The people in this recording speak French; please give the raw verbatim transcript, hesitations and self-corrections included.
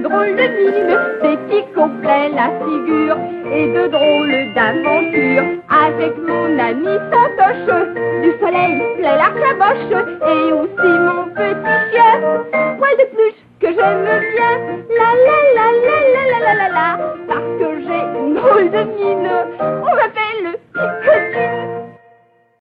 drôles de mine, des picots plein la figure et de drôles d'aventures. Avec mon ami Santoche, du soleil plein la caboche et aussi mon petit chien, poil de peluche que j'aime bien. La